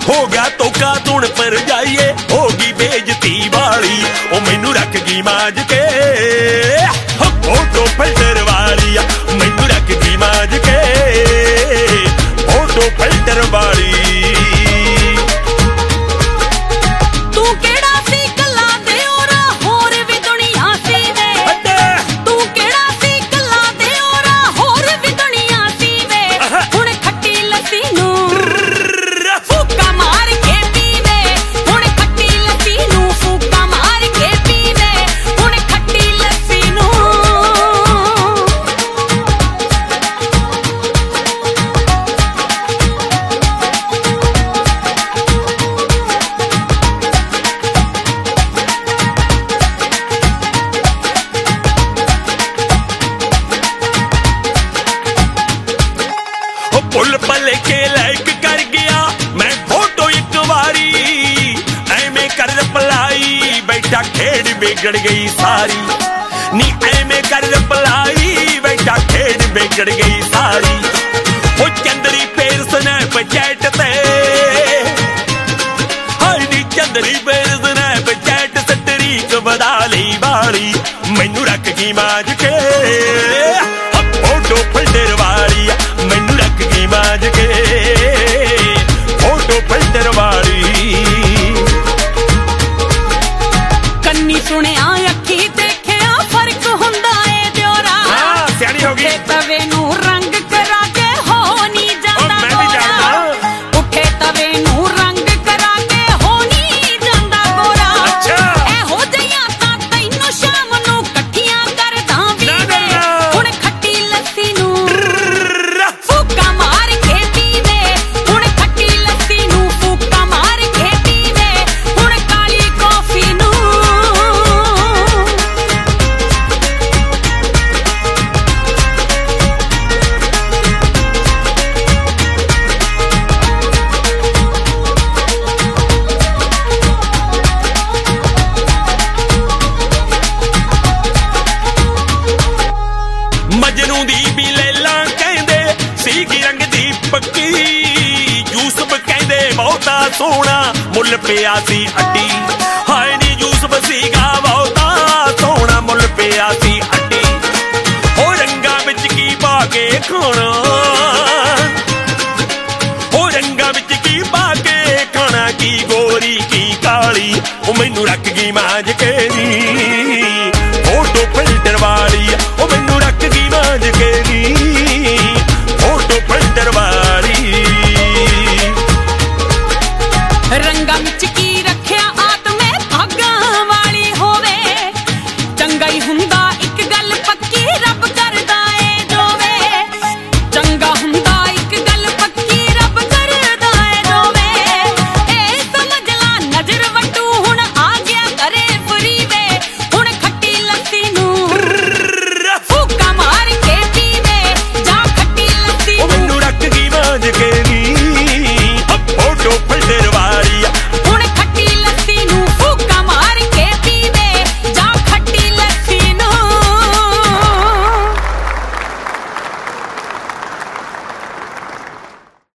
हो गया धोखा तुण पर जाइए होगी बेइज्जती वाली ओ मैनू रख गई मांज के फोटो फिल्टर वाली मैनू रख गई मांज के फोटो फिल्टर वाली पुल पले के लाइक कर गया मैं फोटो एक बारी ऐमे कर पलाई बैठा खेड़ बिगड़ गई सारी नी ऐमे कर पलाई बैठा खेड़ बिगड़ गई सारी ओ चंदरी पेर स्नैप चैट ते हाय नी चंदरी पेर स्नैप चैट से तरीक बदा ली वाली मैनू रख गई मांज के फोटो फिल्टर वाली मैनू रख गई मांज के फोटो फिल्टर वाली कन्नी सुनिया अखी देखिया फर्क हुंदा ए दियोरा सियाणी हो गई तवे नू रंग करा के हो नहीं जाता मैं भी जानता उठे तवे नू रंग करा के हो नहीं जाता गोरा अच्छा ए हो जइया ता तैनू शाम नू इकट्ठियां कर दां वी हुण खट्टी लस्सी नू फूका मार के पीवे हुण खट्टी लस्सी नू फूका मार के पीवे हुण काली कॉफी नू मजनू दी भी लैला कहंदे सीगी रंग दी पक्की यूसुफ कहंदे बहुता सोहना मुल पिया सी अड्डी हाय नी यूसुफ सीगा बहुता सोहना मुल पिया सी अड्डी ओ रंगा विच की पा के खाना ओ रंगा विच की पा के खाना की गोरी की काली ओ मैनू रख गई मांज के